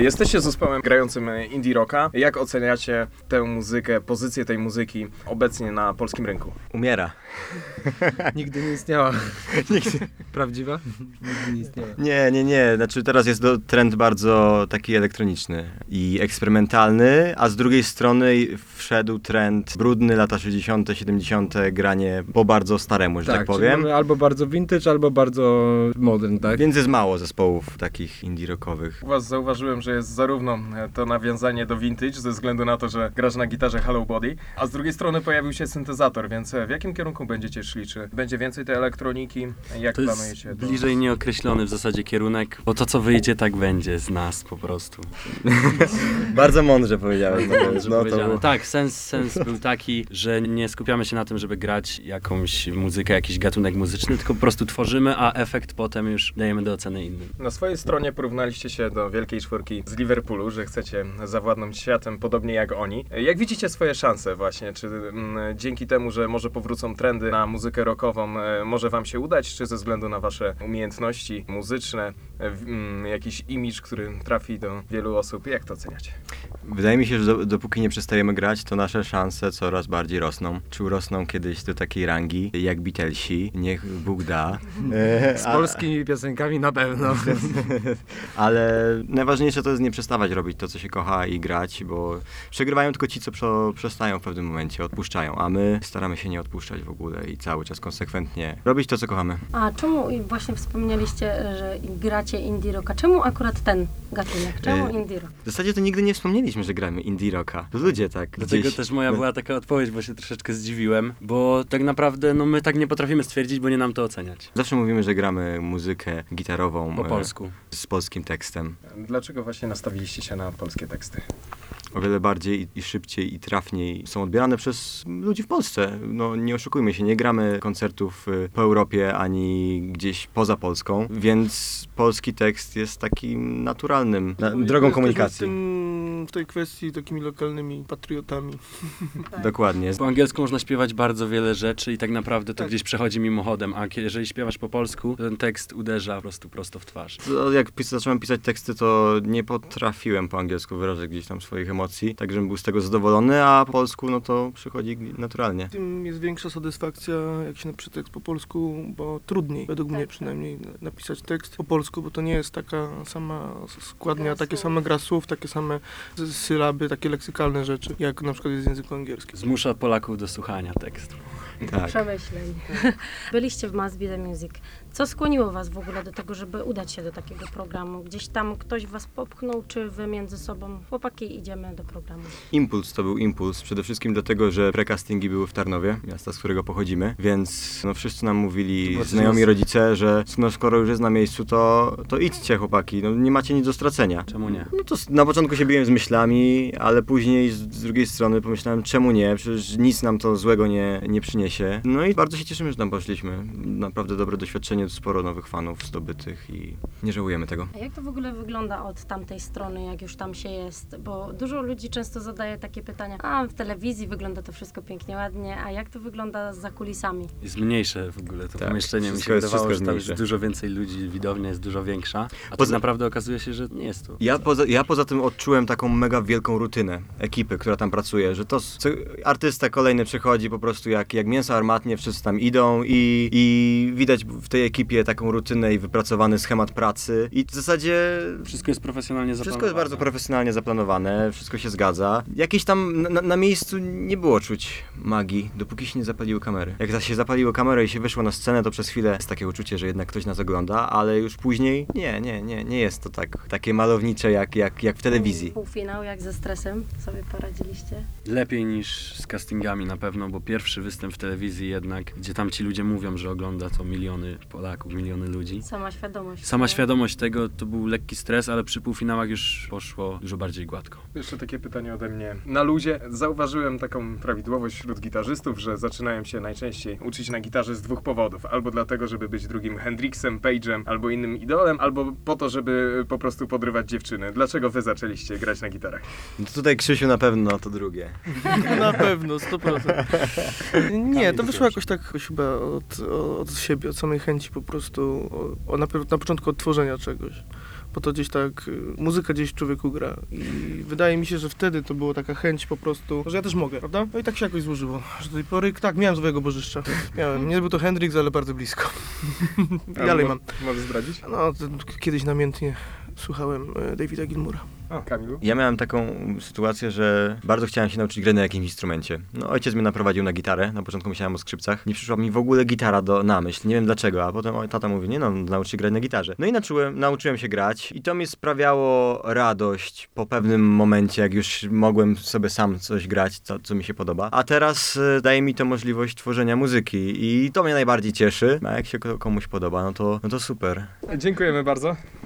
Jesteście zespołem grającym indie rocka. Jak oceniacie tę muzykę, pozycję tej muzyki obecnie na polskim rynku? Umiera. Nigdy nie istniała. Prawdziwa? Nigdy nie istniała. Nie. Znaczy teraz jest trend bardzo taki elektroniczny i eksperymentalny, a z drugiej strony wszedł trend brudny, lata 60., 70., granie po bardzo staremu, że tak powiem. Mamy albo bardzo vintage, albo bardzo modern, tak? Więc jest mało zespołów takich indie rockowych. U was zauważyłem, że jest zarówno to nawiązanie do vintage, ze względu na to, że grasz na gitarze Hello Body, a z drugiej strony pojawił się syntezator, więc w jakim kierunku będziecie szli? Czy będzie więcej tej elektroniki? Jak to planujecie? jest bliżej nieokreślony w zasadzie kierunek, bo to co wyjdzie tak będzie z nas po prostu. Bardzo mądrze powiedziałeś. Tak, sens był taki, że nie skupiamy się na tym, żeby grać jakąś muzykę, jakiś gatunek muzyczny, tylko po prostu tworzymy, a efekt potem już dajemy do oceny innym. Na swojej stronie porównaliście się do Wielkiej Czwórki z Liverpoolu, że chcecie zawładnąć światem podobnie jak oni. Jak widzicie swoje szanse właśnie? Czy dzięki temu, że może powrócą trendy na muzykę rockową, może wam się udać, czy ze względu na wasze umiejętności muzyczne, jakiś imidż, który trafi do wielu osób? Jak to oceniacie? Wydaje mi się, że dopóki nie przestajemy grać, to nasze szanse coraz bardziej rosną. Czy urosną kiedyś do takiej rangi, jak Beatlesi, niech Bóg da. Z polskimi piosenkami na pewno. Ale najważniejsze to jest nie przestawać robić to, co się kocha i grać, bo przegrywają tylko ci, co przestają w pewnym momencie, odpuszczają, a my staramy się nie odpuszczać w ogóle i cały czas konsekwentnie robić to, co kochamy. A czemu właśnie wspomnieliście, że gracie indie rocka? Czemu akurat ten gatunek? Czemu indie rock? W zasadzie to nigdy nie wspomnieliśmy, że gramy indie rocka. To ludzie tak Dlatego gdzieś... też moja była taka odpowiedź, bo się troszeczkę zdziwiłem, bo tak naprawdę my tak nie potrafimy stwierdzić, bo nie nam to oceniać. Zawsze mówimy, że gramy muzykę gitarową Po polsku. Z polskim tekstem. Dlaczego właśnie nastawiliście się na polskie teksty? O wiele bardziej i szybciej i trafniej są odbierane przez ludzi w Polsce. No nie oszukujmy się, nie gramy koncertów po Europie ani gdzieś poza Polską, więc polski tekst jest takim naturalnym drogą komunikacji. W tej kwestii takimi lokalnymi patriotami. Dokładnie. Po angielsku można śpiewać bardzo wiele rzeczy i tak naprawdę to gdzieś przechodzi mimochodem, a jeżeli śpiewasz po polsku, to ten tekst uderza po prostu prosto w twarz. Jak zacząłem pisać teksty, to nie potrafiłem po angielsku wyrażać gdzieś tam swoich emocji, tak żebym był z tego zadowolony, a po polsku no to przychodzi naturalnie. Tym jest większa satysfakcja, jak się napisze tekst po polsku, bo trudniej, według mnie przynajmniej, napisać tekst po polsku, bo to nie jest taka sama składnia, takie same gra słów, takie same sylaby, takie leksykalne rzeczy, jak na przykład jest w języku angielskim. Zmusza Polaków do słuchania tekstu. Tak. Przemyśleń. Byliście w Must Be The Music. Co skłoniło was w ogóle do tego, żeby udać się do takiego programu? Gdzieś tam ktoś was popchnął, czy wy między sobą? Chłopaki, idziemy do programu. Impuls to był impuls. Przede wszystkim dlatego, że precastingi były w Tarnowie, miasta, z którego pochodzimy, więc no wszyscy nam mówili, znajomi rodzice, że no skoro już jest na miejscu, to idźcie chłopaki, no nie macie nic do stracenia. Czemu nie? No to na początku się biłem z myślami, ale później z drugiej strony pomyślałem, czemu nie, przecież nic nam to złego nie przyniesie. No i bardzo się cieszymy, że tam poszliśmy. Naprawdę dobre doświadczenie, sporo nowych fanów zdobytych i nie żałujemy tego. A jak to w ogóle wygląda od tamtej strony, jak już tam się jest? Bo dużo ludzi często zadaje takie pytania, w telewizji wygląda to wszystko pięknie, ładnie, a jak to wygląda za kulisami? Jest mniejsze w ogóle to Tak, pomieszczenie. Mi się wszystko jest wydawało, że tam jest mniejsze. dużo więcej ludzi, widownia jest dużo większa, a tak naprawdę okazuje się, że nie jest to. Ja poza tym odczułem taką mega wielką rutynę ekipy, która tam pracuje, że artysta kolejny przychodzi po prostu jak mięso armatnie, wszyscy tam idą i widać w tej ekipie taką rutynę i wypracowany schemat pracy i w zasadzie Wszystko jest profesjonalnie zaplanowane. wszystko jest bardzo profesjonalnie zaplanowane, wszystko się zgadza. Jakieś tam na miejscu nie było czuć magii, dopóki się nie zapaliły kamery. Jak się zapaliły kamery i się wyszło na scenę, to przez chwilę jest takie uczucie, że jednak ktoś nas ogląda, ale już później nie jest to takie malownicze jak w telewizji. Półfinał, jak ze stresem sobie poradziliście? Lepiej niż z castingami na pewno, bo pierwszy występ w telewizji jednak, gdzie tam ci ludzie mówią, że ogląda to miliony Polaków, miliony ludzi. Sama świadomość tego to był lekki stres, ale przy półfinałach już poszło dużo bardziej gładko. Jeszcze takie pytanie ode mnie. Na luzie zauważyłem taką prawidłowość wśród gitarzystów, że zaczynają się najczęściej uczyć na gitarze z dwóch powodów. Albo dlatego, żeby być drugim Hendrixem, Page'em, albo innym idolem, albo po to, żeby po prostu podrywać dziewczyny. Dlaczego wy zaczęliście grać na gitarach? No to tutaj Krzysiu na pewno to drugie. Na pewno, 100%. Nie, to wyszło jakoś tak chyba od siebie, od samej chęci po prostu, na początku od tworzenia czegoś. bo to gdzieś tak, muzyka gdzieś w człowieku gra i wydaje mi się, że wtedy to była taka chęć po prostu, że ja też mogę, prawda? No i tak się jakoś złożyło, że do tej pory, tak, miałem swojego bożyszcza, miałem, nie był to Hendrix, ale bardzo blisko. I dalej mam. Możesz zdradzić? No, kiedyś namiętnie słuchałem Davida Gilmoura. O, Kamilu? Ja miałem taką sytuację, że bardzo chciałem się nauczyć gry na jakimś instrumencie. No, ojciec mnie naprowadził na gitarę, na początku myślałem o skrzypcach. Nie przyszła mi w ogóle gitara na myśl, nie wiem dlaczego, a potem tata mówi, nie no, naucz się grać na gitarze. No i nauczyłem się grać i to mi sprawiało radość po pewnym momencie, jak już mogłem sobie sam coś grać, co mi się podoba. A teraz daje mi to możliwość tworzenia muzyki i to mnie najbardziej cieszy. A jak się komuś podoba, no to super. Dziękujemy bardzo.